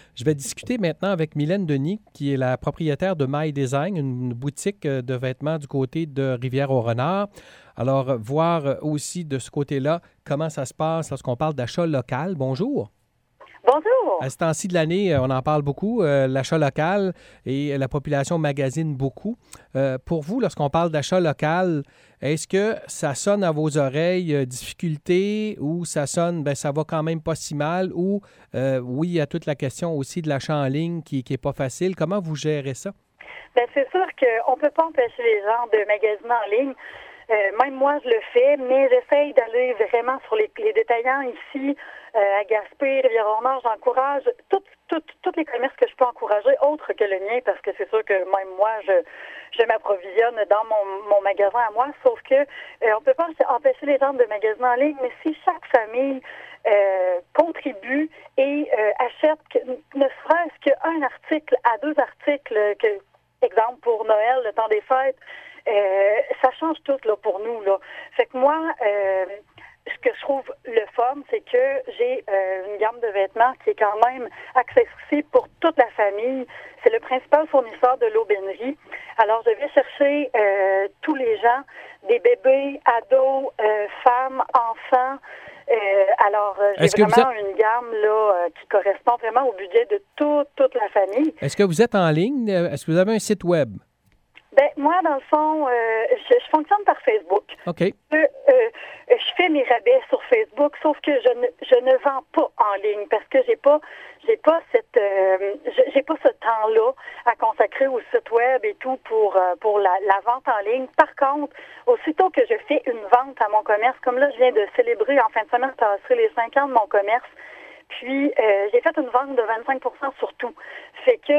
Je vais discuter maintenant avec Mylène Denis, qui est la propriétaire de My Design, une boutique de vêtements du côté de Rivière-au-Renard. Alors, voir aussi de ce côté-là comment ça se passe lorsqu'on parle d'achat local. Bonjour. Bonjour. À ce temps-ci de l'année, on en parle beaucoup, l'achat local, et la population magasine beaucoup. Pour vous, lorsqu'on parle d'achat local, est-ce que ça sonne à vos oreilles difficulté, ou ça sonne, ça va quand même pas si mal, ou oui, il y a toute la question aussi de l'achat en ligne qui est pas facile. Comment vous gérez ça? C'est sûr qu'on ne peut pas empêcher les gens de magasiner en ligne. Même moi, je le fais, mais j'essaye d'aller vraiment sur les détaillants ici, à Gaspé, Rivière-au-Nord. J'encourage tous les commerces que je peux encourager, autres que le mien, parce que c'est sûr que même moi, je m'approvisionne dans mon magasin à moi, sauf que on peut pas empêcher les gens de magasiner en ligne, mais si chaque famille contribue et achète ne serait-ce qu'un article à 2 articles, exemple pour Noël, le temps des fêtes, ça change tout là, pour nous. Là. Fait que moi, ce que je trouve le fun, c'est que j'ai une gamme de vêtements qui est quand même accessible pour toute la famille. C'est le principal fournisseur de l'aubainerie. Alors, je vais chercher tous les gens, des bébés, ados, femmes, enfants. J'ai vraiment une gamme là qui correspond vraiment au budget de toute la famille. Est-ce que vous êtes en ligne? Est-ce que vous avez un site web? Moi, dans le fond, je fonctionne par Facebook. OK. Je fais mes rabais sur Facebook, sauf que je ne vends pas en ligne parce que j'ai pas ce temps-là à consacrer au site web et tout pour la vente en ligne. Par contre, aussitôt que je fais une vente à mon commerce, comme là, je viens de célébrer en fin de semaine, ça serait les 5 ans de mon commerce. Puis, j'ai fait une vente de 25% sur tout. Fait que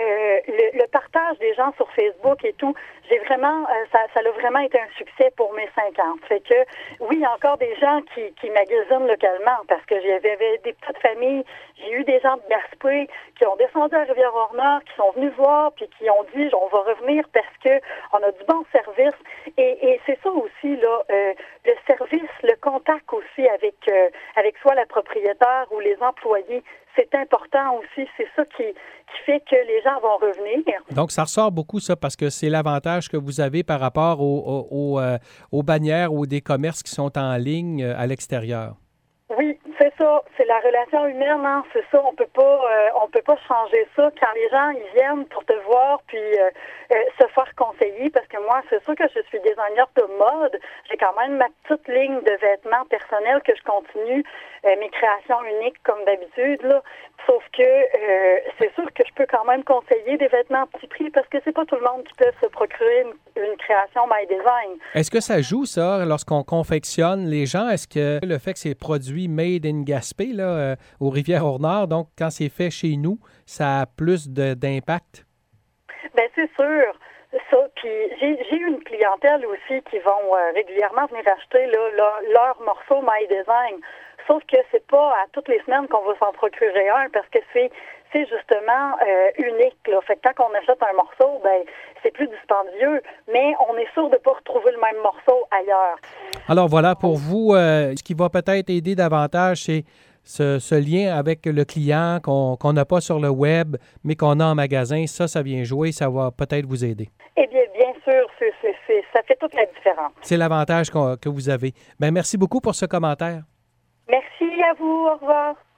le partage des gens sur Facebook et tout, j'ai vraiment, ça a vraiment été un succès pour mes 5 ans. Fait que, oui, il y a encore des gens qui magasinent localement parce que j'avais des petites familles. J'ai eu des gens de Gaspé qui ont descendu à Rivière-au-Nord, qui sont venus voir, puis qui ont dit, on va revenir parce que on a du bon service. Et c'est ça aussi, là, le service, le contact aussi avec soit la propriétaire ou les employés, c'est important aussi. C'est ça qui fait que les gens vont revenir. Donc, ça ressort beaucoup, ça, parce que c'est l'avantage que vous avez par rapport aux bannières ou des commerces qui sont en ligne à l'extérieur. Oui, c'est ça. C'est la relation humaine, hein. C'est ça. On peut pas changer ça. Quand les gens ils viennent pour te voir puis se faire conseiller, parce que moi, c'est sûr que je suis designer de mode. J'ai quand même ma petite ligne de vêtements personnels que je continue, mes créations uniques comme d'habitude, là. Sauf que c'est sûr que je peux quand même conseiller des vêtements à petit prix parce que c'est pas tout le monde qui peut se procurer une création My Design. Est-ce que ça joue, ça, lorsqu'on confectionne les gens? Est-ce que le fait que c'est produit made in Gaspé, là, aux Rivières-au-Nord, donc quand c'est fait chez nous, ça a plus d'impact? Bien, c'est sûr. Ça, puis j'ai eu une clientèle aussi qui vont régulièrement venir acheter leur morceau My Design. Sauf que c'est pas à toutes les semaines qu'on va s'en procurer un parce que c'est justement unique. Là. Fait que quand on achète un morceau, c'est plus dispendieux, mais on est sûr de ne pas retrouver le même morceau ailleurs. Alors voilà, pour vous, ce qui va peut-être aider davantage, c'est ce lien avec le client qu'on n'a pas sur le web, mais qu'on a en magasin. Ça vient jouer, ça va peut-être vous aider. Eh bien sûr, ça fait toute la différence. C'est l'avantage que vous avez. Merci beaucoup pour ce commentaire. Merci à vous. Au revoir.